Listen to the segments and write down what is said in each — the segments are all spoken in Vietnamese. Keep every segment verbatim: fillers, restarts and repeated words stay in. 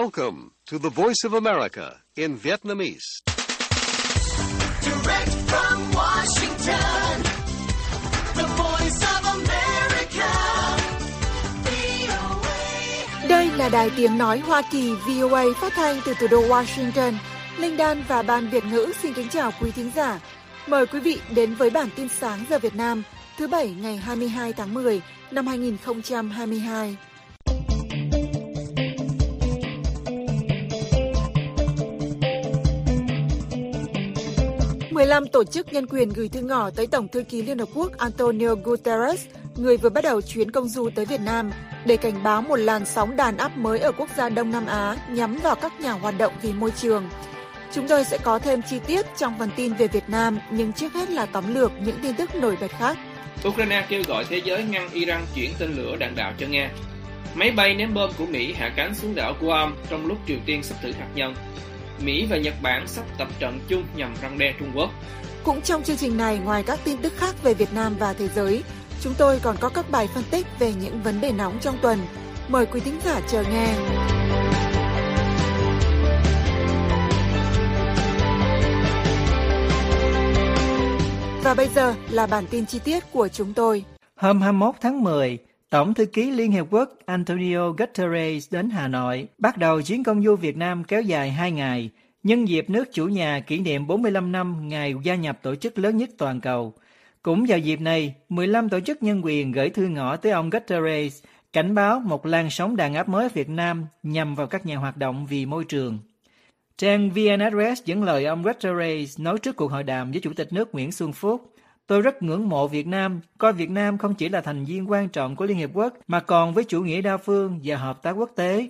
Welcome to the Voice of America in Vietnamese. Direct from Washington, the Voice of America, vê o a. Đây là đài tiếng nói Hoa Kỳ vê o a phát thanh từ thủ đô Washington. Linh Đan và Ban Việt ngữ xin kính chào quý thính giả. Mời quý vị đến với bản tin sáng giờ Việt Nam thứ Bảy ngày hai mươi hai tháng mười năm hai nghìn không trăm hai mươi hai. mười lăm tổ chức nhân quyền gửi thư ngỏ tới Tổng thư ký Liên Hợp Quốc Antonio Guterres, người vừa bắt đầu chuyến công du tới Việt Nam, để cảnh báo một làn sóng đàn áp mới ở quốc gia Đông Nam Á nhắm vào các nhà hoạt động vì môi trường. Chúng tôi sẽ có thêm chi tiết trong phần tin về Việt Nam, nhưng trước hết là tóm lược những tin tức nổi bật khác. Ukraine kêu gọi thế giới ngăn Iran chuyển tên lửa đạn đạo cho Nga. Máy bay ném bom của Mỹ hạ cánh xuống đảo Guam trong lúc Triều Tiên sắp thử hạt nhân. Mỹ và Nhật Bản sắp tập trận chung nhằm răn đe Trung Quốc. Cũng trong chương trình này, ngoài các tin tức khác về Việt Nam và thế giới, chúng tôi còn có các bài phân tích về những vấn đề nóng trong tuần. Mời quý thính giả chờ nghe. Và bây giờ là bản tin chi tiết của chúng tôi. Hôm hai mươi mốt tháng mười, Tổng thư ký Liên Hiệp Quốc Antonio Guterres đến Hà Nội, bắt đầu chuyến công du Việt Nam kéo dài hai ngày, nhân dịp nước chủ nhà kỷ niệm bốn mươi lăm năm ngày gia nhập tổ chức lớn nhất toàn cầu. Cũng vào dịp này, mười lăm tổ chức nhân quyền gửi thư ngỏ tới ông Guterres, cảnh báo một làn sóng đàn áp mới ở Việt Nam nhằm vào các nhà hoạt động vì môi trường. Trang vê en Express dẫn lời ông Guterres nói trước cuộc hội đàm với Chủ tịch nước Nguyễn Xuân Phúc: "Tôi rất ngưỡng mộ Việt Nam, coi Việt Nam không chỉ là thành viên quan trọng của Liên Hiệp Quốc mà còn với chủ nghĩa đa phương và hợp tác quốc tế."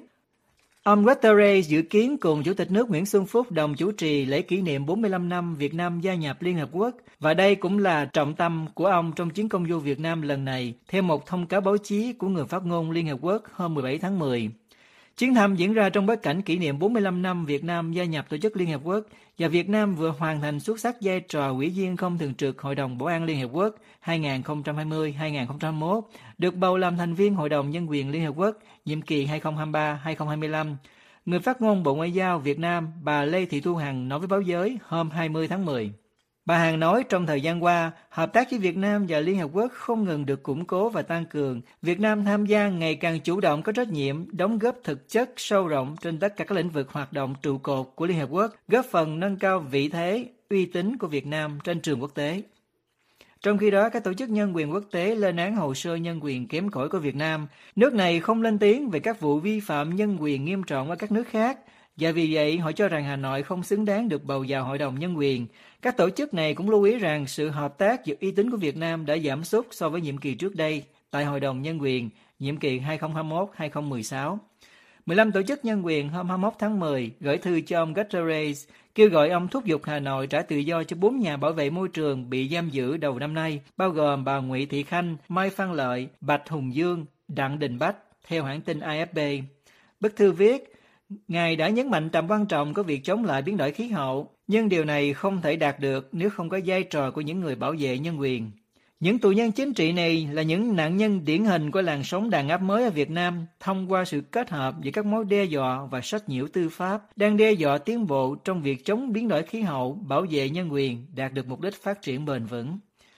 Ông Guterres dự kiến cùng Chủ tịch nước Nguyễn Xuân Phúc đồng chủ trì lễ kỷ niệm bốn mươi lăm năm Việt Nam gia nhập Liên Hợp Quốc, và đây cũng là trọng tâm của ông trong chuyến công du Việt Nam lần này, theo một thông cáo báo chí của người phát ngôn Liên Hợp Quốc hôm mười bảy tháng mười. Chuyến thăm diễn ra trong bối cảnh kỷ niệm bốn mươi lăm năm Việt Nam gia nhập Tổ chức Liên Hợp Quốc, và Việt Nam vừa hoàn thành xuất sắc vai trò ủy viên không thường trực Hội đồng Bảo an Liên Hợp Quốc hai nghìn không trăm hai mươi đến hai nghìn không trăm hai mươi mốt, được bầu làm thành viên Hội đồng Nhân quyền Liên Hợp Quốc nhiệm kỳ hai nghìn không trăm hai mươi ba đến hai nghìn không trăm hai mươi lăm. Người phát ngôn Bộ Ngoại giao Việt Nam, bà Lê Thị Thu Hằng nói với báo giới hôm hai mươi tháng mười. Bà Hằng nói trong thời gian qua, hợp tác với Việt Nam và Liên Hợp Quốc không ngừng được củng cố và tăng cường. Việt Nam tham gia ngày càng chủ động, có trách nhiệm, đóng góp thực chất sâu rộng trên tất cả các lĩnh vực hoạt động trụ cột của Liên Hợp Quốc, góp phần nâng cao vị thế, uy tín của Việt Nam trên trường quốc tế. Trong khi đó, các tổ chức nhân quyền quốc tế lên án hồ sơ nhân quyền kém cỏi của Việt Nam. Nước này không lên tiếng về các vụ vi phạm nhân quyền nghiêm trọng ở các nước khác, và vì vậy họ cho rằng Hà Nội không xứng đáng được bầu vào Hội đồng Nhân quyền. Các tổ chức này cũng lưu ý rằng sự hợp tác và uy tín của Việt Nam đã giảm sút so với nhiệm kỳ trước đây tại Hội đồng Nhân quyền, nhiệm kỳ hai nghìn không trăm hai mươi mốt đến hai nghìn không trăm mười sáu. mười lăm tổ chức nhân quyền hôm hai mươi mốt tháng mười gửi thư cho ông Guterres, kêu gọi ông thúc giục Hà Nội trả tự do cho bốn nhà bảo vệ môi trường bị giam giữ đầu năm nay, bao gồm bà Nguyễn Thị Khanh, Mai Phan Lợi, Bạch Hùng Dương, Đặng Đình Bách, theo hãng tin a ép pê. Bức thư viết: Ngài đã nhấn mạnh tầm quan trọng của việc chống lại biến đổi khí hậu, nhưng điều này không thể đạt được nếu không có vai trò của những người bảo vệ nhân quyền. Những tù nhân chính trị này là những nạn nhân điển hình của làn sóng đàn áp mới ở Việt Nam thông qua sự kết hợp giữa các mối đe dọa và sách nhiễu tư pháp đang đe dọa tiến bộ trong việc chống biến đổi khí hậu, bảo vệ nhân quyền, đạt được mục đích phát triển bền vững.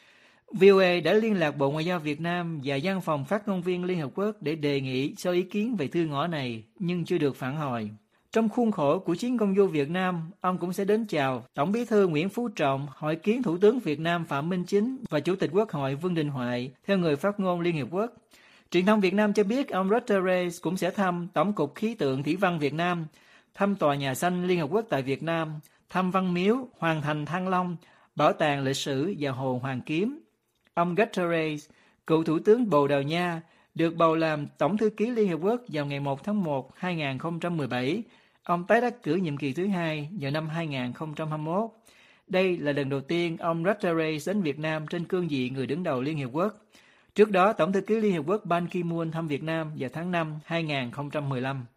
vê o a đã liên lạc Bộ Ngoại giao Việt Nam và Văn phòng Phát ngôn viên Liên Hợp Quốc để đề nghị cho ý kiến về thư ngỏ này, nhưng chưa được phản hồi. Trong khuôn khổ của chuyến công du Việt Nam, ông cũng sẽ đến chào Tổng bí thư Nguyễn Phú Trọng, hội kiến Thủ tướng Việt Nam Phạm Minh Chính và Chủ tịch Quốc hội Vương Đình Huệ, theo người phát ngôn Liên Hiệp Quốc. Truyền thông Việt Nam cho biết ông Guterres cũng sẽ thăm Tổng cục Khí tượng Thủy văn Việt Nam, thăm Tòa Nhà Xanh Liên Hợp Quốc tại Việt Nam, thăm Văn Miếu, Hoàng thành Thăng Long, Bảo tàng lịch sử và Hồ Hoàn Kiếm. Ông Guterres, cựu Thủ tướng Bồ Đào Nha, được bầu làm Tổng thư ký Liên Hợp Quốc vào ngày một tháng một năm hai nghìn không trăm mười bảy. Ông tái đắc cử nhiệm kỳ thứ hai vào năm hai nghìn không trăm hai mươi mốt. Đây là lần đầu tiên ông Guterres đến Việt Nam trên cương vị người đứng đầu Liên Hiệp Quốc. Trước đó, Tổng thư ký Liên Hiệp Quốc Ban Ki-moon thăm Việt Nam vào tháng năm hai nghìn không trăm mười lăm.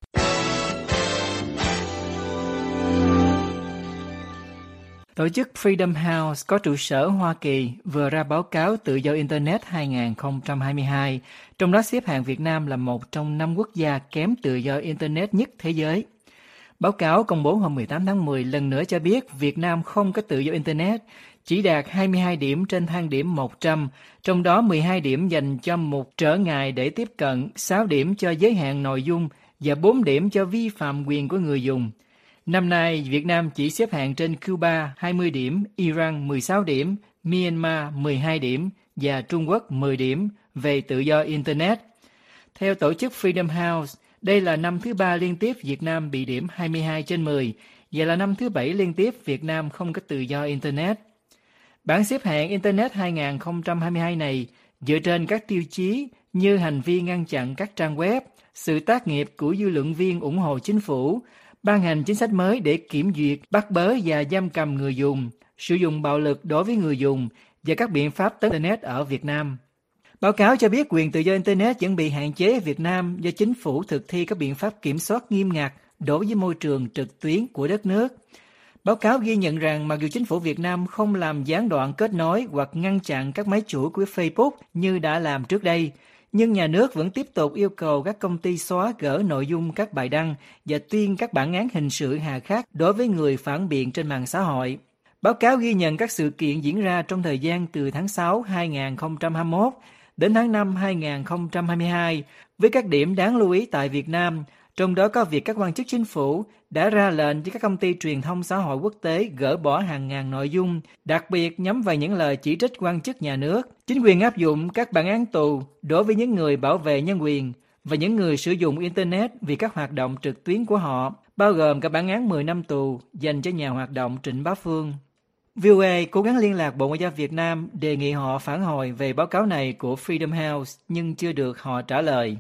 Tổ chức Freedom House có trụ sở Hoa Kỳ vừa ra báo cáo tự do Internet hai nghìn không trăm hai mươi hai, trong đó xếp hạng Việt Nam là một trong năm quốc gia kém tự do Internet nhất thế giới. Báo cáo công bố hôm mười tám tháng mười lần nữa cho biết Việt Nam không có tự do Internet, chỉ đạt hai mươi hai điểm trên thang điểm một trăm, trong đó mười hai điểm dành cho một trở ngại để tiếp cận, sáu điểm cho giới hạn nội dung và bốn điểm cho vi phạm quyền của người dùng. Năm nay, Việt Nam chỉ xếp hạng trên Cuba hai mươi điểm, Iran mười sáu điểm, Myanmar mười hai điểm và Trung Quốc mười điểm về tự do Internet. Theo tổ chức Freedom House, đây là năm thứ ba liên tiếp Việt Nam bị điểm hai mươi hai trên mười, và là năm thứ bảy liên tiếp Việt Nam không có tự do Internet. Bảng xếp hạng Internet hai không hai hai này dựa trên các tiêu chí như hành vi ngăn chặn các trang web, sự tác nghiệp của dư luận viên ủng hộ chính phủ, ban hành chính sách mới để kiểm duyệt, bắt bớ và giam cầm người dùng, sử dụng bạo lực đối với người dùng và các biện pháp tấn Internet ở Việt Nam. Báo cáo cho biết quyền tự do Internet vẫn bị hạn chế ở Việt Nam do chính phủ thực thi các biện pháp kiểm soát nghiêm ngặt đối với môi trường trực tuyến của đất nước. Báo cáo ghi nhận rằng mặc dù chính phủ Việt Nam không làm gián đoạn kết nối hoặc ngăn chặn các máy chủ của Facebook như đã làm trước đây, nhưng nhà nước vẫn tiếp tục yêu cầu các công ty xóa gỡ nội dung các bài đăng và tuyên các bản án hình sự hà khắc đối với người phản biện trên mạng xã hội. Báo cáo ghi nhận các sự kiện diễn ra trong thời gian từ tháng sáu năm hai không hai mốt đến tháng năm năm hai không hai hai, với các điểm đáng lưu ý tại Việt Nam, trong đó có việc các quan chức chính phủ đã ra lệnh cho các công ty truyền thông xã hội quốc tế gỡ bỏ hàng ngàn nội dung, đặc biệt nhắm vào những lời chỉ trích quan chức nhà nước. Chính quyền áp dụng các bản án tù đối với những người bảo vệ nhân quyền và những người sử dụng Internet vì các hoạt động trực tuyến của họ, bao gồm cả bản án mười năm tù dành cho nhà hoạt động Trịnh Bá Phương. vê o a cố gắng liên lạc Bộ Ngoại giao Việt Nam đề nghị họ phản hồi về báo cáo này của Freedom House nhưng chưa được họ trả lời.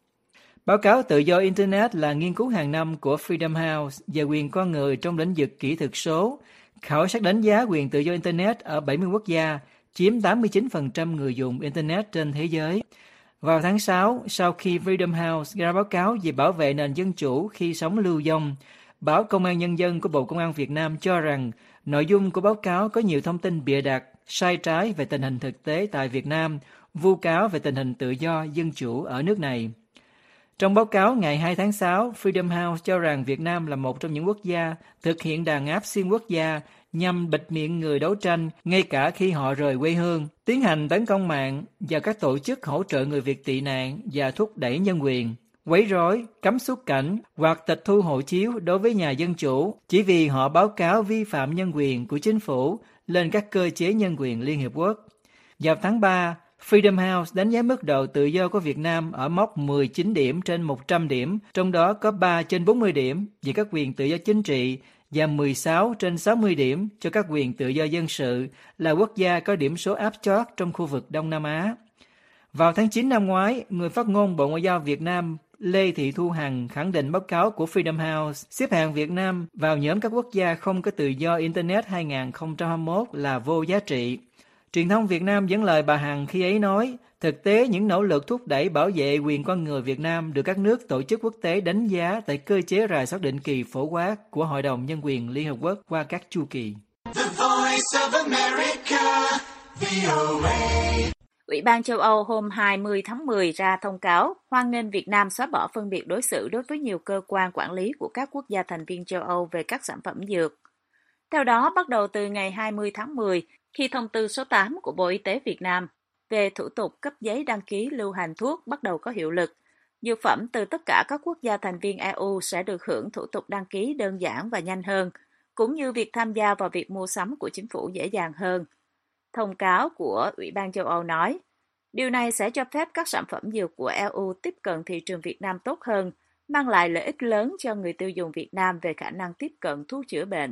Báo cáo Tự do Internet là nghiên cứu hàng năm của Freedom House về quyền con người trong lĩnh vực kỹ thuật số, khảo sát đánh giá quyền tự do Internet ở bảy mươi quốc gia, chiếm tám mươi chín phần trăm người dùng Internet trên thế giới. Vào tháng sáu, sau khi Freedom House ra báo cáo về bảo vệ nền dân chủ khi sống lưu vong, báo Công an Nhân dân của Bộ Công an Việt Nam cho rằng nội dung của báo cáo có nhiều thông tin bịa đặt, sai trái về tình hình thực tế tại Việt Nam, vu cáo về tình hình tự do, dân chủ ở nước này. Trong báo cáo ngày hai tháng sáu, Freedom House cho rằng Việt Nam là một trong những quốc gia thực hiện đàn áp xuyên quốc gia nhằm bịt miệng người đấu tranh ngay cả khi họ rời quê hương, tiến hành tấn công mạng và các tổ chức hỗ trợ người Việt tị nạn và thúc đẩy nhân quyền, quấy rối, cấm xuất cảnh hoặc tịch thu hộ chiếu đối với nhà dân chủ chỉ vì họ báo cáo vi phạm nhân quyền của chính phủ lên các cơ chế nhân quyền Liên Hiệp Quốc. Vào tháng ba, Freedom House đánh giá mức độ tự do của Việt Nam ở mốc mười chín điểm trên một trăm điểm, trong đó có ba trên bốn mươi điểm về các quyền tự do chính trị và mười sáu trên sáu mươi điểm cho các quyền tự do dân sự, là quốc gia có điểm số áp chót trong khu vực Đông Nam Á. Vào tháng chín năm ngoái, người phát ngôn Bộ Ngoại giao Việt Nam Lê Thị Thu Hằng khẳng định báo cáo của Freedom House xếp hạng Việt Nam vào nhóm các quốc gia không có tự do Internet hai không hai mốt là vô giá trị. Truyền thông Việt Nam dẫn lời bà Hằng khi ấy nói, thực tế những nỗ lực thúc đẩy bảo vệ quyền con người Việt Nam được các nước tổ chức quốc tế đánh giá tại cơ chế rà soát định kỳ phổ quát của Hội đồng Nhân quyền Liên Hợp Quốc qua các chu kỳ. The Voice of America, vê o a. Ủy ban châu Âu hôm hai mươi tháng mười ra thông cáo hoan nghênh Việt Nam xóa bỏ phân biệt đối xử đối với nhiều cơ quan quản lý của các quốc gia thành viên châu Âu về các sản phẩm dược. Theo đó, bắt đầu từ ngày hai mươi tháng mười, khi thông tư số tám của Bộ Y tế Việt Nam về thủ tục cấp giấy đăng ký lưu hành thuốc bắt đầu có hiệu lực, dược phẩm từ tất cả các quốc gia thành viên e u sẽ được hưởng thủ tục đăng ký đơn giản và nhanh hơn, cũng như việc tham gia vào việc mua sắm của chính phủ dễ dàng hơn. Thông cáo của Ủy ban châu Âu nói, điều này sẽ cho phép các sản phẩm dược của e u tiếp cận thị trường Việt Nam tốt hơn, mang lại lợi ích lớn cho người tiêu dùng Việt Nam về khả năng tiếp cận thuốc chữa bệnh.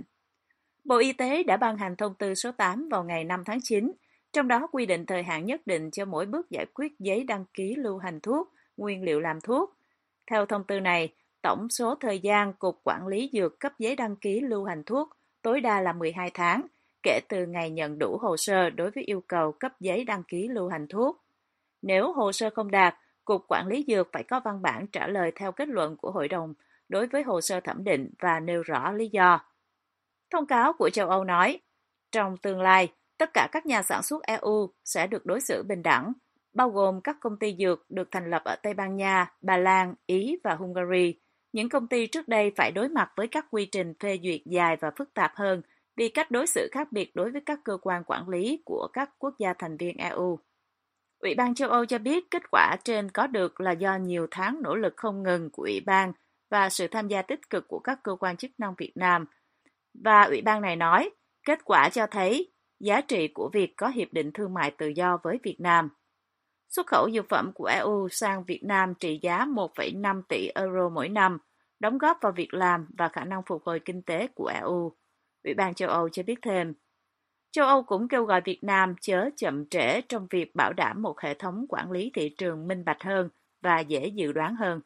Bộ Y tế đã ban hành thông tư số tám vào ngày năm tháng chín, trong đó quy định thời hạn nhất định cho mỗi bước giải quyết giấy đăng ký lưu hành thuốc, nguyên liệu làm thuốc. Theo thông tư này, tổng số thời gian Cục Quản lý Dược cấp giấy đăng ký lưu hành thuốc tối đa là mười hai tháng, kể từ ngày nhận đủ hồ sơ đối với yêu cầu cấp giấy đăng ký lưu hành thuốc. Nếu hồ sơ không đạt, Cục Quản lý Dược phải có văn bản trả lời theo kết luận của Hội đồng đối với hồ sơ thẩm định và nêu rõ lý do. Thông cáo của châu Âu nói, trong tương lai, tất cả các nhà sản xuất e u sẽ được đối xử bình đẳng, bao gồm các công ty dược được thành lập ở Tây Ban Nha, Ba Lan, Ý và Hungary, những công ty trước đây phải đối mặt với các quy trình phê duyệt dài và phức tạp hơn vì cách đối xử khác biệt đối với các cơ quan quản lý của các quốc gia thành viên e u. Ủy ban châu Âu cho biết kết quả trên có được là do nhiều tháng nỗ lực không ngừng của Ủy ban và sự tham gia tích cực của các cơ quan chức năng Việt Nam. Và Ủy ban này nói, kết quả cho thấy giá trị của việc có hiệp định thương mại tự do với Việt Nam. Xuất khẩu dược phẩm của e u sang Việt Nam trị giá một phẩy năm tỷ euro mỗi năm, đóng góp vào việc làm và khả năng phục hồi kinh tế của e u. Ủy ban châu Âu cho biết thêm. Châu Âu cũng kêu gọi Việt Nam chớ chậm trễ trong việc bảo đảm một hệ thống quản lý thị trường minh bạch hơn và dễ dự đoán hơn.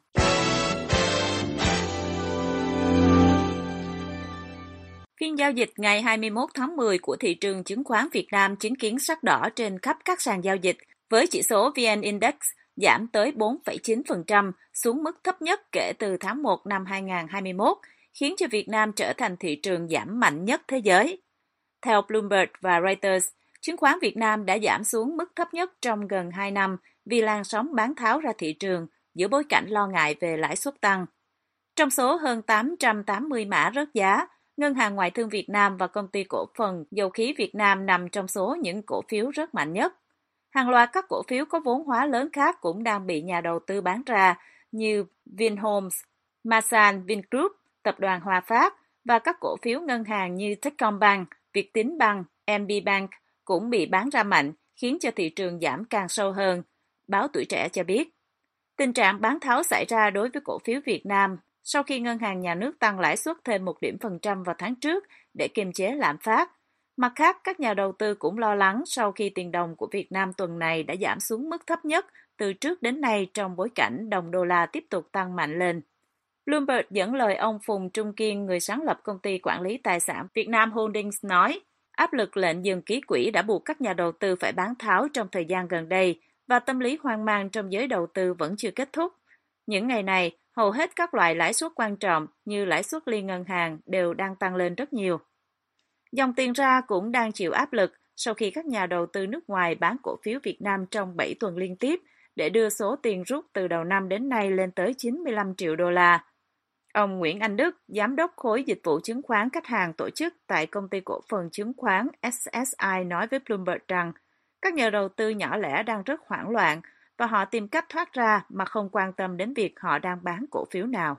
Phiên giao dịch ngày hai mươi mốt tháng mười của thị trường chứng khoán Việt Nam chứng kiến sắc đỏ trên khắp các sàn giao dịch, với chỉ số vê en Index giảm tới bốn phẩy chín phần trăm, xuống mức thấp nhất kể từ tháng một năm hai nghìn không trăm hai mươi mốt, khiến cho Việt Nam trở thành thị trường giảm mạnh nhất thế giới. Theo Bloomberg và Reuters, chứng khoán Việt Nam đã giảm xuống mức thấp nhất trong gần hai năm vì làn sóng bán tháo ra thị trường giữa bối cảnh lo ngại về lãi suất tăng. Trong số hơn tám trăm tám mươi mã rớt giá, Ngân hàng Ngoại thương Việt Nam và Công ty Cổ phần Dầu khí Việt Nam nằm trong số những cổ phiếu rớt mạnh nhất. Hàng loạt các cổ phiếu có vốn hóa lớn khác cũng đang bị nhà đầu tư bán ra như Vinhomes, Masan Vingroup, Tập đoàn Hòa Phát và các cổ phiếu ngân hàng như Techcombank, Vietinbank, em bê Bank cũng bị bán ra mạnh, khiến cho thị trường giảm càng sâu hơn, báo Tuổi Trẻ cho biết. Tình trạng bán tháo xảy ra đối với cổ phiếu Việt Nam sau khi Ngân hàng Nhà nước tăng lãi suất thêm một điểm phần trăm vào tháng trước để kiềm chế lạm phát. Mặt khác, các nhà đầu tư cũng lo lắng sau khi tiền đồng của Việt Nam tuần này đã giảm xuống mức thấp nhất từ trước đến nay trong bối cảnh đồng đô la tiếp tục tăng mạnh lên. Bloomberg dẫn lời ông Phùng Trung Kiên, người sáng lập công ty quản lý tài sản Việt Nam Holdings nói, áp lực lệnh dừng ký quỹ đã buộc các nhà đầu tư phải bán tháo trong thời gian gần đây và tâm lý hoang mang trong giới đầu tư vẫn chưa kết thúc. Những ngày này, hầu hết các loại lãi suất quan trọng như lãi suất liên ngân hàng đều đang tăng lên rất nhiều. Dòng tiền ra cũng đang chịu áp lực sau khi các nhà đầu tư nước ngoài bán cổ phiếu Việt Nam trong bảy tuần liên tiếp để đưa số tiền rút từ đầu năm đến nay lên tới chín mươi lăm triệu đô la. Ông Nguyễn Anh Đức, giám đốc khối dịch vụ chứng khoán khách hàng tổ chức tại công ty cổ phần chứng khoán ét ét i nói với Bloomberg rằng các nhà đầu tư nhỏ lẻ đang rất hoảng loạn và họ tìm cách thoát ra mà không quan tâm đến việc họ đang bán cổ phiếu nào.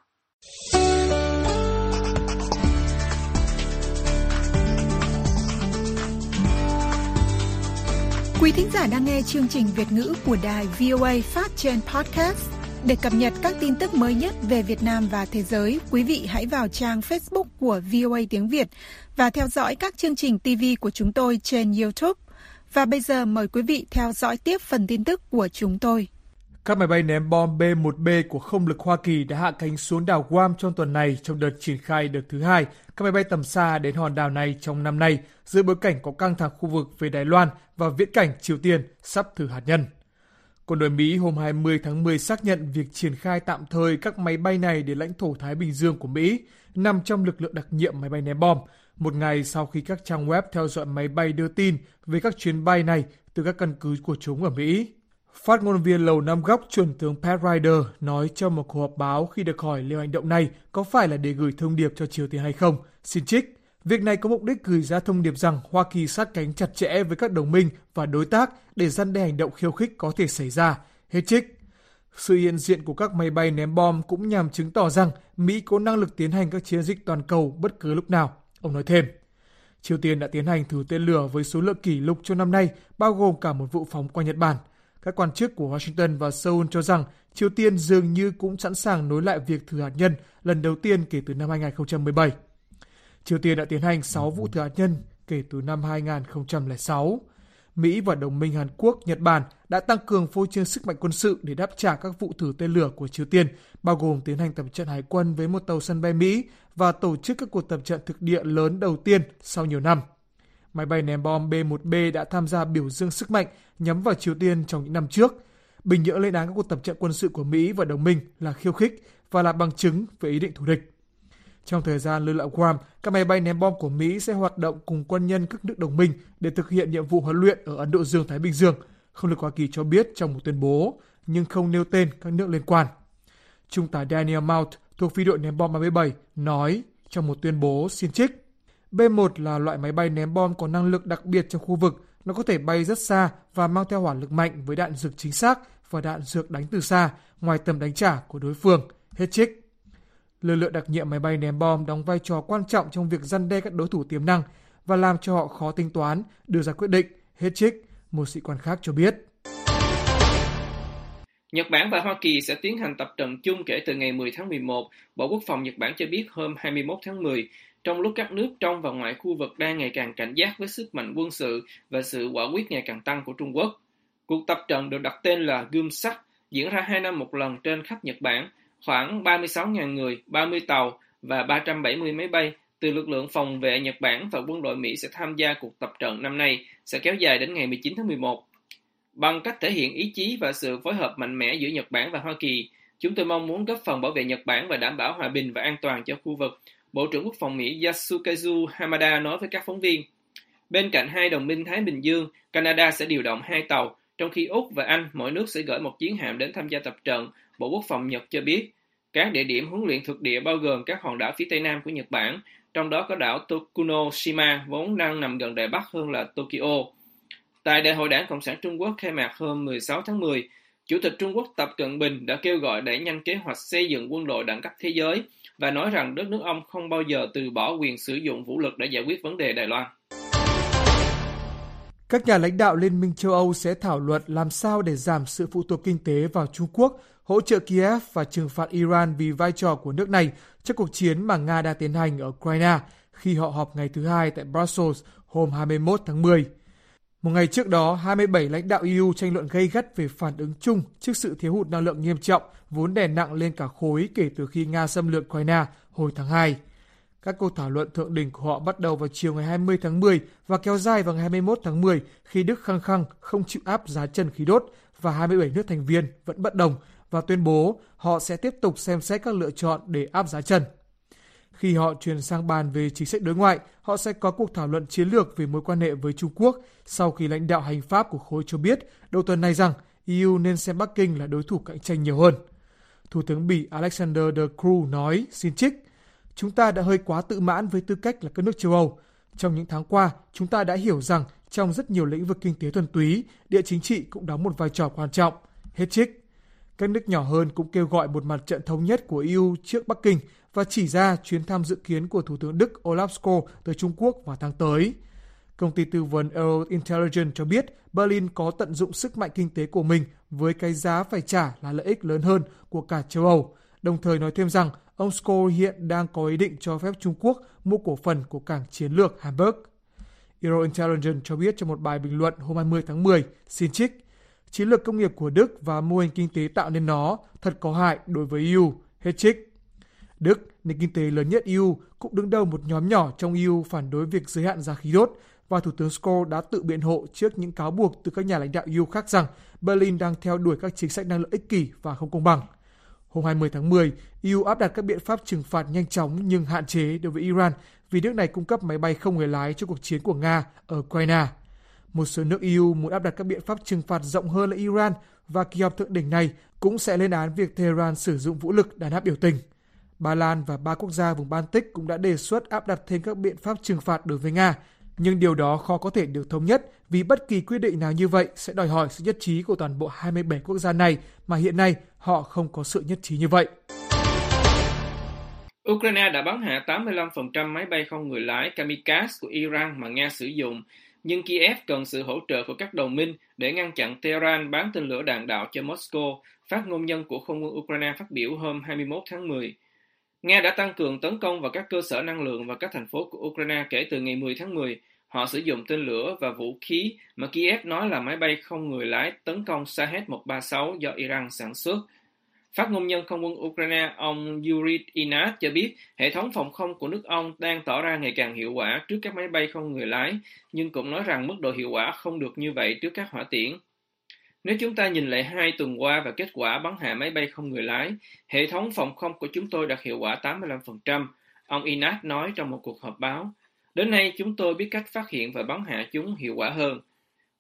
Quý thính giả đang nghe chương trình Việt ngữ của đài vê o a phát trên podcast. Để cập nhật các tin tức mới nhất về Việt Nam và thế giới, quý vị hãy vào trang Facebook của vê o a tiếng Việt và theo dõi các chương trình ti vi của chúng tôi trên YouTube. Và bây giờ mời quý vị theo dõi tiếp phần tin tức của chúng tôi. Các máy bay ném bom B một B của không lực Hoa Kỳ đã hạ cánh xuống đảo Guam trong tuần này trong đợt triển khai đợt thứ hai các máy bay tầm xa đến hòn đảo này trong năm nay, giữa bối cảnh có căng thẳng khu vực về Đài Loan và viễn cảnh Triều Tiên sắp thử hạt nhân. Quân đội Mỹ hôm hai mươi tháng mười xác nhận việc triển khai tạm thời các máy bay này đến lãnh thổ Thái Bình Dương của Mỹ, nằm trong lực lượng đặc nhiệm máy bay ném bom, một ngày sau khi các trang web theo dõi máy bay đưa tin về các chuyến bay này từ các căn cứ của chúng ở Mỹ. Phát ngôn viên Lầu Năm Góc Chuẩn tướng Pat Ryder nói trong một cuộc họp báo khi được hỏi liệu hành động này có phải là để gửi thông điệp cho Triều Tiên hay không. Xin trích, việc này có mục đích gửi ra thông điệp rằng Hoa Kỳ sát cánh chặt chẽ với các đồng minh và đối tác để răn đe hành động khiêu khích có thể xảy ra. Hết trích. Sự hiện diện của các máy bay ném bom cũng nhằm chứng tỏ rằng Mỹ có năng lực tiến hành các chiến dịch toàn cầu bất cứ lúc nào. Ông nói thêm. Triều Tiên đã tiến hành thử tên lửa với số lượng kỷ lục cho năm nay, bao gồm cả một vụ phóng qua Nhật Bản. Các quan chức của Washington và Seoul cho rằng Triều Tiên dường như cũng sẵn sàng nối lại việc thử hạt nhân lần đầu tiên kể từ năm hai nghìn không trăm mười bảy. Triều Tiên đã tiến hành sáu vụ thử hạt nhân kể từ năm hai nghìn không trăm lẻ sáu. Mỹ và đồng minh Hàn Quốc, Nhật Bản đã tăng cường phô trương sức mạnh quân sự để đáp trả các vụ thử tên lửa của Triều Tiên, bao gồm tiến hành tập trận hải quân với một tàu sân bay Mỹ và tổ chức các cuộc tập trận thực địa lớn đầu tiên sau nhiều năm. Máy bay ném bom B một B đã tham gia biểu dương sức mạnh nhắm vào Triều Tiên trong những năm trước. Bình Nhưỡng lên án các cuộc tập trận quân sự của Mỹ và đồng minh là khiêu khích và là bằng chứng về ý định thù địch. Trong thời gian lưu lại Guam, các máy bay ném bom của Mỹ sẽ hoạt động cùng quân nhân các nước đồng minh để thực hiện nhiệm vụ huấn luyện ở Ấn Độ Dương-Thái Bình Dương, không lực Hoa Kỳ cho biết trong một tuyên bố, nhưng không nêu tên các nước liên quan. Trung tá Daniel Mount, thuộc phi đội ném bom ba mươi bảy, nói trong một tuyên bố xin trích. B một là loại máy bay ném bom có năng lực đặc biệt trong khu vực. Nó có thể bay rất xa và mang theo hỏa lực mạnh với đạn dược chính xác và đạn dược đánh từ xa, ngoài tầm đánh trả của đối phương. Hết trích. Lực lượng đặc nhiệm máy bay ném bom đóng vai trò quan trọng trong việc răn đe các đối thủ tiềm năng và làm cho họ khó tính toán, đưa ra quyết định. Hết trích, một sĩ quan khác cho biết. Nhật Bản và Hoa Kỳ sẽ tiến hành tập trận chung kể từ ngày mười tháng mười một, Bộ Quốc phòng Nhật Bản cho biết hôm hai mươi mốt tháng mười, trong lúc các nước trong và ngoài khu vực đang ngày càng cảnh giác với sức mạnh quân sự và sự quả quyết ngày càng tăng của Trung Quốc. Cuộc tập trận được đặt tên là Gumsak, diễn ra hai năm một lần trên khắp Nhật Bản. Khoảng ba mươi sáu nghìn người, ba mươi tàu và ba trăm bảy mươi máy bay từ lực lượng phòng vệ Nhật Bản và quân đội Mỹ sẽ tham gia cuộc tập trận năm nay, sẽ kéo dài đến ngày mười chín tháng mười một. Bằng cách thể hiện ý chí và sự phối hợp mạnh mẽ giữa Nhật Bản và Hoa Kỳ, chúng tôi mong muốn góp phần bảo vệ Nhật Bản và đảm bảo hòa bình và an toàn cho khu vực, Bộ trưởng Quốc phòng Mỹ Yasukazu Hamada nói với các phóng viên. Bên cạnh hai đồng minh Thái Bình Dương, Canada sẽ điều động hai tàu, trong khi Úc và Anh mỗi nước sẽ gửi một chiến hạm đến tham gia tập trận, Bộ Quốc phòng Nhật cho biết. Các địa điểm huấn luyện thực địa bao gồm các hòn đảo phía tây nam của Nhật Bản, trong đó có đảo Tokunoshima vốn đang nằm gần Đài Bắc hơn là Tokyo. Tại Đại hội Đảng Cộng sản Trung Quốc khai mạc hôm mười sáu tháng mười, Chủ tịch Trung Quốc Tập Cận Bình đã kêu gọi đẩy nhanh kế hoạch xây dựng quân đội đẳng cấp thế giới và nói rằng đất nước ông không bao giờ từ bỏ quyền sử dụng vũ lực để giải quyết vấn đề Đài Loan. Các nhà lãnh đạo Liên minh châu Âu sẽ thảo luận làm sao để giảm sự phụ thuộc kinh tế vào Trung Quốc, hỗ trợ Kiev và trừng phạt Iran vì vai trò của nước này trong cuộc chiến mà Nga đang tiến hành ở Ukraine khi họ họp ngày thứ hai tại Brussels hôm hai mươi mốt tháng mười. Một ngày trước đó, hai mươi bảy lãnh đạo e u tranh luận gay gắt về phản ứng chung trước sự thiếu hụt năng lượng nghiêm trọng vốn đè nặng lên cả khối kể từ khi Nga xâm lược Ukraine hồi tháng hai. Các cuộc thảo luận thượng đỉnh của họ bắt đầu vào chiều ngày hai mươi tháng mười và kéo dài vào ngày hai mươi mốt tháng mười khi Đức khăng khăng không chịu áp giá trần khí đốt và hai mươi bảy nước thành viên vẫn bất đồng và tuyên bố họ sẽ tiếp tục xem xét các lựa chọn để áp giá trần. Khi họ chuyển sang bàn về chính sách đối ngoại, họ sẽ có cuộc thảo luận chiến lược về mối quan hệ với Trung Quốc sau khi lãnh đạo hành pháp của khối cho biết đầu tuần này rằng e u nên xem Bắc Kinh là đối thủ cạnh tranh nhiều hơn. Thủ tướng Bỉ Alexander De Croo nói, xin trích, chúng ta đã hơi quá tự mãn với tư cách là các nước châu Âu. Trong những tháng qua, chúng ta đã hiểu rằng trong rất nhiều lĩnh vực kinh tế thuần túy, địa chính trị cũng đóng một vai trò quan trọng. Hết trích. Các nước nhỏ hơn cũng kêu gọi một mặt trận thống nhất của e u trước Bắc Kinh và chỉ ra chuyến thăm dự kiến của Thủ tướng Đức Olaf Scholz tới Trung Quốc vào tháng tới. Công ty tư vấn Euro Intelligence cho biết Berlin có tận dụng sức mạnh kinh tế của mình với cái giá phải trả là lợi ích lớn hơn của cả châu Âu, đồng thời nói thêm rằng ông Scholz hiện đang có ý định cho phép Trung Quốc mua cổ phần của cảng chiến lược Hamburg. Euro Intelligence cho biết trong một bài bình luận hôm hai mươi tháng mười, xin trích, chiến lược công nghiệp của Đức và mô hình kinh tế tạo nên nó thật có hại đối với e u, hết trích. Đức, nền kinh tế lớn nhất e u, cũng đứng đầu một nhóm nhỏ trong e u phản đối việc giới hạn giá khí đốt, và Thủ tướng Scholz đã tự biện hộ trước những cáo buộc từ các nhà lãnh đạo e u khác rằng Berlin đang theo đuổi các chính sách năng lượng ích kỷ và không công bằng. Hôm hai mươi tháng mười, e u áp đặt các biện pháp trừng phạt nhanh chóng nhưng hạn chế đối với Iran vì nước này cung cấp máy bay không người lái cho cuộc chiến của Nga ở Ukraine. Một số nước e u muốn áp đặt các biện pháp trừng phạt rộng hơn là Iran, và kỳ họp thượng đỉnh này cũng sẽ lên án việc Tehran sử dụng vũ lực đàn áp biểu tình. Ba Lan và ba quốc gia vùng Baltic cũng đã đề xuất áp đặt thêm các biện pháp trừng phạt đối với Nga, nhưng điều đó khó có thể được thống nhất vì bất kỳ quyết định nào như vậy sẽ đòi hỏi sự nhất trí của toàn bộ hai mươi bảy quốc gia này, mà hiện nay họ không có sự nhất trí như vậy. Ukraine đã bắn hạ tám mươi lăm phần trăm máy bay không người lái kamikaze của Iran mà Nga sử dụng, nhưng Kiev cần sự hỗ trợ của các đồng minh để ngăn chặn Tehran bán tên lửa đạn đạo cho Moscow, phát ngôn nhân của không quân Ukraine phát biểu hôm hai mươi mốt tháng mười. Nga đã tăng cường tấn công vào các cơ sở năng lượng và các thành phố của Ukraine kể từ ngày mười tháng mười. Họ sử dụng tên lửa và vũ khí mà Kiev nói là máy bay không người lái tấn công Shahed một ba sáu do Iran sản xuất. Phát ngôn nhân không quân Ukraine ông Yuri Ihnat cho biết hệ thống phòng không của nước ông đang tỏ ra ngày càng hiệu quả trước các máy bay không người lái, nhưng cũng nói rằng mức độ hiệu quả không được như vậy trước các hỏa tiễn. Nếu chúng ta nhìn lại hai tuần qua và kết quả bắn hạ máy bay không người lái, hệ thống phòng không của chúng tôi đạt hiệu quả tám mươi lăm phần trăm, ông Ihnat nói trong một cuộc họp báo. Đến nay chúng tôi biết cách phát hiện và bắn hạ chúng hiệu quả hơn.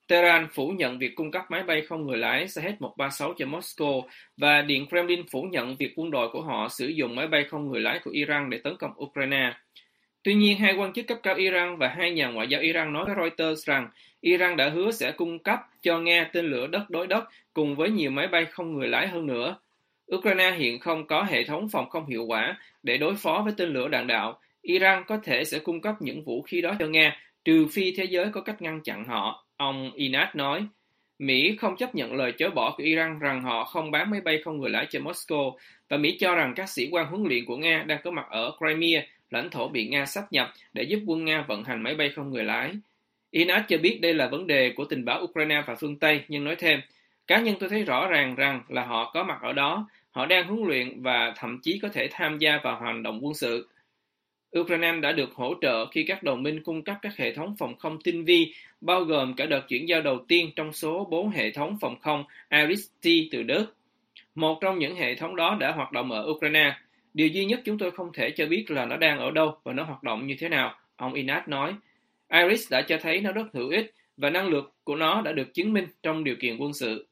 Tehran phủ nhận việc cung cấp máy bay không người lái Shahed một ba sáu cho Moscow và Điện Kremlin phủ nhận việc quân đội của họ sử dụng máy bay không người lái của Iran để tấn công Ukraine. Tuy nhiên, hai quan chức cấp cao Iran và hai nhà ngoại giao Iran nói với Reuters rằng Iran đã hứa sẽ cung cấp cho Nga tên lửa đất đối đất cùng với nhiều máy bay không người lái hơn nữa. Ukraine hiện không có hệ thống phòng không hiệu quả để đối phó với tên lửa đạn đạo. Iran có thể sẽ cung cấp những vũ khí đó cho Nga, trừ phi thế giới có cách ngăn chặn họ, ông Inat nói. Mỹ không chấp nhận lời chối bỏ của Iran rằng họ không bán máy bay không người lái cho Moscow, và Mỹ cho rằng các sĩ quan huấn luyện của Nga đang có mặt ở Crimea, lãnh thổ bị Nga sáp nhập, để giúp quân Nga vận hành máy bay không người lái. Inat cho biết đây là vấn đề của tình báo Ukraine và phương Tây, nhưng nói thêm, cá nhân tôi thấy rõ ràng rằng là họ có mặt ở đó, họ đang huấn luyện và thậm chí có thể tham gia vào hành động quân sự. Ukraine đã được hỗ trợ khi các đồng minh cung cấp các hệ thống phòng không tinh vi, bao gồm cả đợt chuyển giao đầu tiên trong số bốn hệ thống phòng không Iris-T từ Đức. Một trong những hệ thống đó đã hoạt động ở Ukraine. Điều duy nhất chúng tôi không thể cho biết là nó đang ở đâu và nó hoạt động như thế nào, ông Inat nói. Iris đã cho thấy nó rất hữu ích và năng lực của nó đã được chứng minh trong điều kiện quân sự.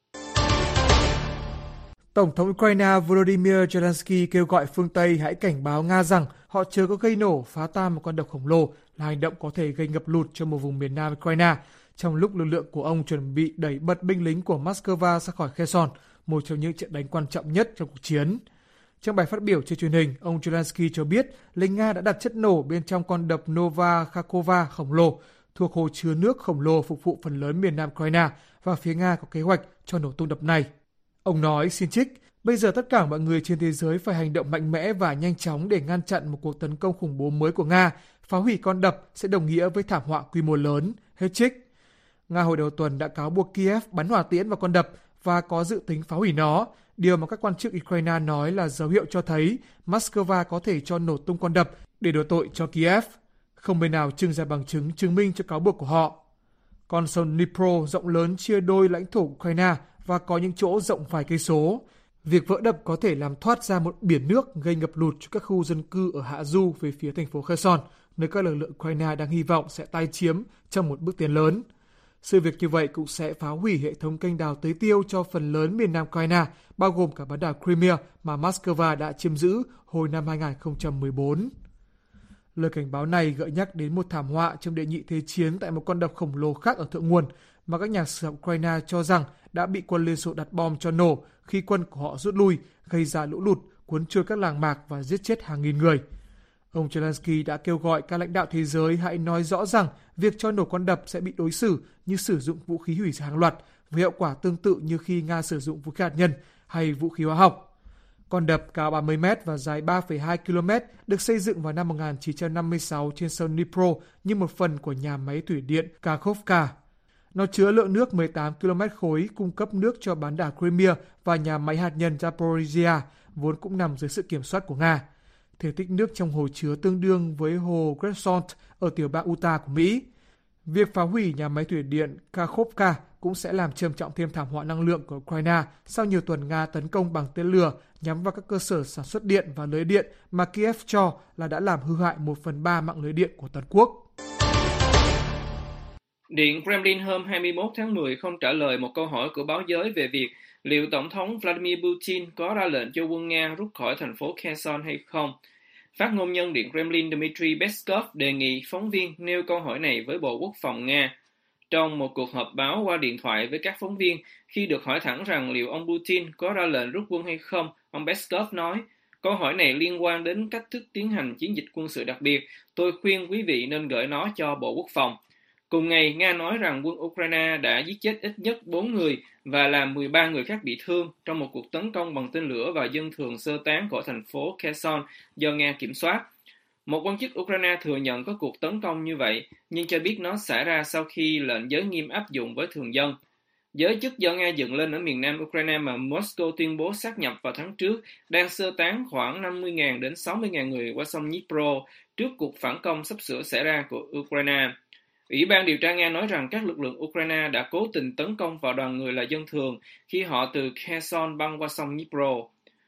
Tổng thống Ukraine Volodymyr Zelensky kêu gọi phương Tây hãy cảnh báo Nga rằng họ chớ có gây nổ, phá tan một con đập khổng lồ là hành động có thể gây ngập lụt cho một vùng miền Nam Ukraine, trong lúc lực lượng của ông chuẩn bị đẩy bật binh lính của Moscow ra khỏi Kherson, một trong những trận đánh quan trọng nhất trong cuộc chiến. Trong bài phát biểu trên truyền hình, ông Zelensky cho biết lính Nga đã đặt chất nổ bên trong con đập Nova Kakhovka khổng lồ, thuộc hồ chứa nước khổng lồ phục vụ phần lớn miền Nam Ukraine, và phía Nga có kế hoạch cho nổ tung đập này. Ông nói, xin trích, bây giờ tất cả mọi người trên thế giới phải hành động mạnh mẽ và nhanh chóng để ngăn chặn một cuộc tấn công khủng bố mới của Nga. Phá hủy con đập sẽ đồng nghĩa với thảm họa quy mô lớn, hết trích. Nga hồi đầu tuần đã cáo buộc Kiev bắn hỏa tiễn vào con đập và có dự tính phá hủy nó. Điều mà các quan chức Ukraine nói là dấu hiệu cho thấy Moscow có thể cho nổ tung con đập để đổ tội cho Kiev. Không bên nào trưng ra bằng chứng chứng minh cho cáo buộc của họ. Con sông Dnipro rộng lớn chia đôi lãnh thổ Ukraine và có những chỗ rộng vài cây số. Việc vỡ đập có thể làm thoát ra một biển nước gây ngập lụt cho các khu dân cư ở hạ du về phía thành phố Kherson, nơi các lực lượng Ukraine đang hy vọng sẽ tái chiếm trong một bước tiến lớn. Sự việc như vậy cũng sẽ phá hủy hệ thống kênh đào tưới tiêu cho phần lớn miền Nam Ukraine, bao gồm cả bán đảo Crimea mà Moscow đã chiếm giữ hồi năm hai không một bốn. Lời cảnh báo này gợi nhắc đến một thảm họa trong đệ nhị thế chiến tại một con đập khổng lồ khác ở thượng nguồn, mà các nhà sử học Ukraine cho rằng đã bị quân Liên Xô đặt bom cho nổ khi quân của họ rút lui, gây ra lũ lụt, cuốn trôi các làng mạc và giết chết hàng nghìn người. Ông Zelensky đã kêu gọi các lãnh đạo thế giới hãy nói rõ rằng việc cho nổ con đập sẽ bị đối xử như sử dụng vũ khí hủy diệt hàng loạt, với hậu quả tương tự như khi Nga sử dụng vũ khí hạt nhân hay vũ khí hóa học. Con đập cao ba mươi mét và dài ba phẩy hai ki lô mét được xây dựng vào năm một nghìn chín trăm năm mươi sáu trên sông Dnipro như một phần của nhà máy thủy điện Kakhovka. Nó chứa lượng nước mười tám ki lô mét khối cung cấp nước cho bán đảo Crimea và nhà máy hạt nhân Zaporizhia, vốn cũng nằm dưới sự kiểm soát của Nga. Thể tích nước trong hồ chứa tương đương với hồ Crescent ở tiểu bang Utah của Mỹ. Việc phá hủy nhà máy thủy điện Kakhovka cũng sẽ làm trầm trọng thêm thảm họa năng lượng của Ukraine sau nhiều tuần Nga tấn công bằng tên lửa nhắm vào các cơ sở sản xuất điện và lưới điện mà Kiev cho là đã làm hư hại một phần ba mạng lưới điện của toàn quốc. Điện Kremlin hôm hai mươi mốt tháng mười không trả lời một câu hỏi của báo giới về việc liệu Tổng thống Vladimir Putin có ra lệnh cho quân Nga rút khỏi thành phố Kherson hay không. Phát ngôn nhân Điện Kremlin Dmitry Peskov đề nghị phóng viên nêu câu hỏi này với Bộ Quốc phòng Nga. Trong một cuộc họp báo qua điện thoại với các phóng viên, khi được hỏi thẳng rằng liệu ông Putin có ra lệnh rút quân hay không, ông Peskov nói, câu hỏi này liên quan đến cách thức tiến hành chiến dịch quân sự đặc biệt, tôi khuyên quý vị nên gửi nó cho Bộ Quốc phòng. Cùng ngày, Nga nói rằng quân Ukraine đã giết chết ít nhất bốn người và làm mười ba người khác bị thương trong một cuộc tấn công bằng tên lửa vào dân thường sơ tán của thành phố Kherson do Nga kiểm soát. Một quan chức Ukraine thừa nhận có cuộc tấn công như vậy, nhưng cho biết nó xảy ra sau khi lệnh giới nghiêm áp dụng với thường dân. Giới chức do Nga dựng lên ở miền nam Ukraine mà Moscow tuyên bố sát nhập vào tháng trước đang sơ tán khoảng năm mươi nghìn đến sáu mươi nghìn người qua sông Dnipro trước cuộc phản công sắp sửa xảy ra của Ukraine. Ủy ban điều tra Nga nói rằng các lực lượng Ukraine đã cố tình tấn công vào đoàn người là dân thường khi họ từ Kherson băng qua sông Dnipro.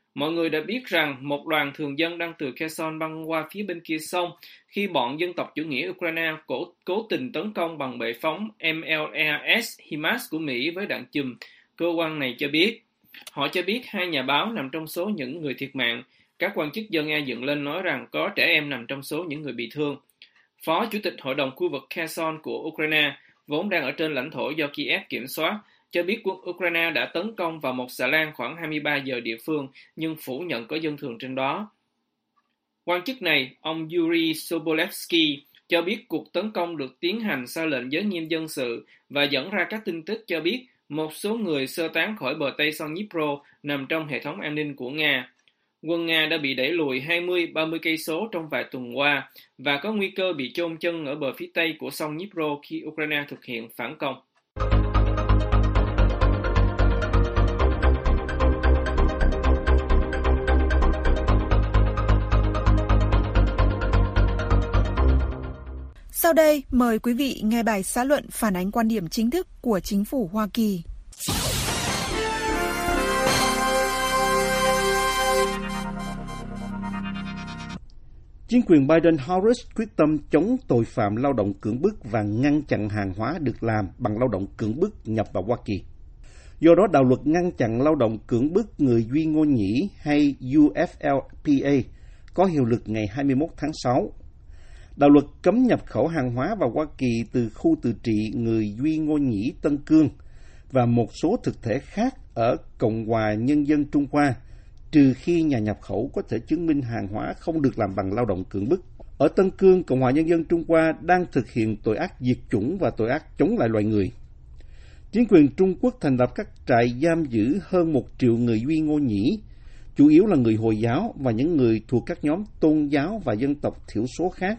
Mọi người đã biết rằng một đoàn thường dân đang từ Kherson băng qua phía bên kia sông khi bọn dân tộc chủ nghĩa Ukraine cố, cố tình tấn công bằng bệ phóng em lờ a ét HIMARS của Mỹ với đạn chùm, cơ quan này cho biết. Họ cho biết hai nhà báo nằm trong số những người thiệt mạng. Các quan chức dân Nga dựng lên nói rằng có trẻ em nằm trong số những người bị thương. Phó Chủ tịch Hội đồng khu vực Kherson của Ukraine, vốn đang ở trên lãnh thổ do Kiev kiểm soát, cho biết quân Ukraine đã tấn công vào một xà lan khoảng hai mươi ba giờ địa phương, nhưng phủ nhận có dân thường trên đó. Quan chức này, ông Yuri Sobolevsky, cho biết cuộc tấn công được tiến hành sau lệnh giới nghiêm dân sự và dẫn ra các tin tức cho biết một số người sơ tán khỏi bờ Tây sông Dnipro nằm trong hệ thống an ninh của Nga. Quân Nga đã bị đẩy lùi hai mươi đến ba mươi cây số trong vài tuần qua và có nguy cơ bị chôn chân ở bờ phía Tây của sông Dnipro khi Ukraine thực hiện phản công. Sau đây, mời quý vị nghe bài xã luận phản ánh quan điểm chính thức của chính phủ Hoa Kỳ. Chính quyền Biden-Harris quyết tâm chống tội phạm lao động cưỡng bức và ngăn chặn hàng hóa được làm bằng lao động cưỡng bức nhập vào Hoa Kỳ. Do đó, đạo luật ngăn chặn lao động cưỡng bức người duy ngôn nhĩ hay U F L P A có hiệu lực ngày hai mươi mốt tháng sáu. Đạo luật cấm nhập khẩu hàng hóa vào Hoa Kỳ từ khu tự trị người duy ngôn nhĩ Tân Cương và một số thực thể khác ở Cộng hòa Nhân dân Trung Hoa, trừ khi nhà nhập khẩu có thể chứng minh hàng hóa không được làm bằng lao động cưỡng bức. Ở Tân Cương, Cộng hòa Nhân dân Trung Hoa đang thực hiện tội ác diệt chủng và tội ác chống lại loài người. Chính quyền Trung Quốc thành lập các trại giam giữ hơn một triệu người duy ngôn nhĩ, chủ yếu là người Hồi giáo và những người thuộc các nhóm tôn giáo và dân tộc thiểu số khác.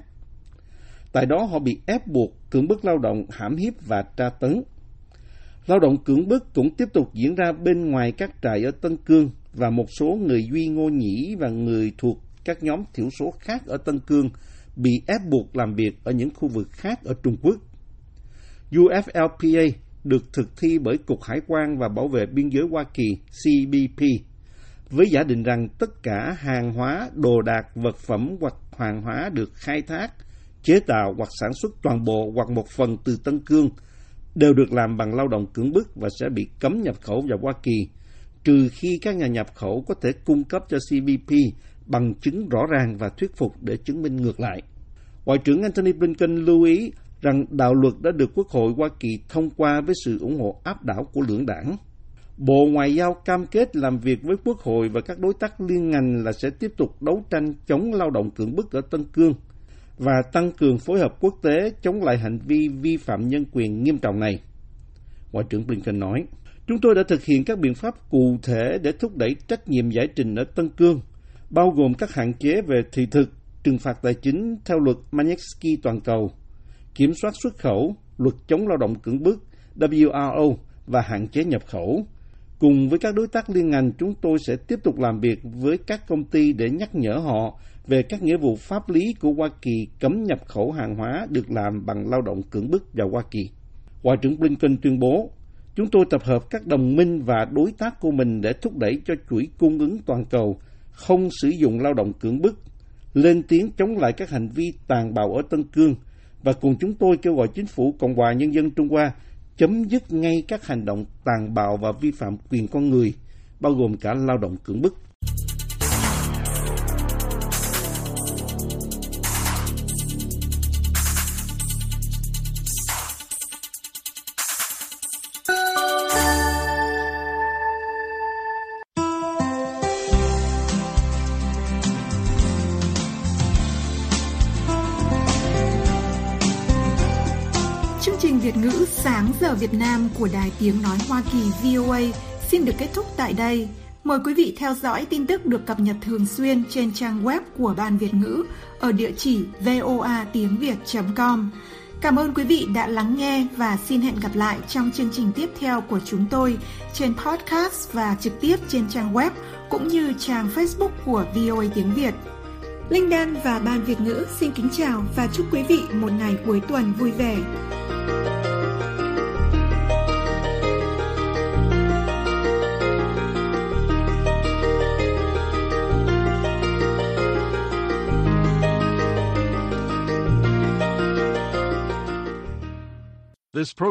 Tại đó họ bị ép buộc, cưỡng bức lao động, hãm hiếp và tra tấn. Lao động cưỡng bức cũng tiếp tục diễn ra bên ngoài các trại ở Tân Cương và một số người duy ngôn nhĩ và người thuộc các nhóm thiểu số khác ở Tân Cương bị ép buộc làm việc ở những khu vực khác ở Trung Quốc. U F L P A được thực thi bởi Cục Hải quan và Bảo vệ Biên giới Hoa Kỳ C B P với giả định rằng tất cả hàng hóa, đồ đạc, vật phẩm hoặc hàng hóa được khai thác, chế tạo hoặc sản xuất toàn bộ hoặc một phần từ Tân Cương đều được làm bằng lao động cưỡng bức và sẽ bị cấm nhập khẩu vào Hoa Kỳ, trừ khi các nhà nhập khẩu có thể cung cấp cho C B P bằng chứng rõ ràng và thuyết phục để chứng minh ngược lại. Ngoại trưởng Antony Blinken lưu ý rằng đạo luật đã được Quốc hội Hoa Kỳ thông qua với sự ủng hộ áp đảo của lưỡng đảng. Bộ Ngoại giao cam kết làm việc với Quốc hội và các đối tác liên ngành là sẽ tiếp tục đấu tranh chống lao động cưỡng bức ở Tân Cương và tăng cường phối hợp quốc tế chống lại hành vi vi phạm nhân quyền nghiêm trọng này. Ngoại trưởng Blinken nói, chúng tôi đã thực hiện các biện pháp cụ thể để thúc đẩy trách nhiệm giải trình ở Tân Cương, bao gồm các hạn chế về thị thực, trừng phạt tài chính theo luật Magnitsky toàn cầu, kiểm soát xuất khẩu, luật chống lao động cưỡng bức, W R O và hạn chế nhập khẩu. Cùng với các đối tác liên ngành, chúng tôi sẽ tiếp tục làm việc với các công ty để nhắc nhở họ về các nghĩa vụ pháp lý của Hoa Kỳ cấm nhập khẩu hàng hóa được làm bằng lao động cưỡng bức vào Hoa Kỳ. Ngoại trưởng Blinken tuyên bố, chúng tôi tập hợp các đồng minh và đối tác của mình để thúc đẩy cho chuỗi cung ứng toàn cầu không sử dụng lao động cưỡng bức, lên tiếng chống lại các hành vi tàn bạo ở Tân Cương và cùng chúng tôi kêu gọi chính phủ Cộng hòa Nhân dân Trung Hoa chấm dứt ngay các hành động tàn bạo và vi phạm quyền con người, bao gồm cả lao động cưỡng bức. Việt ngữ sáng giờ Việt Nam của Đài Tiếng Nói Hoa Kỳ V O A xin được kết thúc tại đây. Mời quý vị theo dõi tin tức được cập nhật thường xuyên trên trang web của Ban Việt ngữ ở địa chỉ voa tiếng việt chấm com. Cảm ơn quý vị đã lắng nghe và xin hẹn gặp lại trong chương trình tiếp theo của chúng tôi trên podcast và trực tiếp trên trang web cũng như trang Facebook của V O A Tiếng Việt. Linh Đan và Ban Việt ngữ xin kính chào và chúc quý vị một ngày cuối tuần vui vẻ. this program.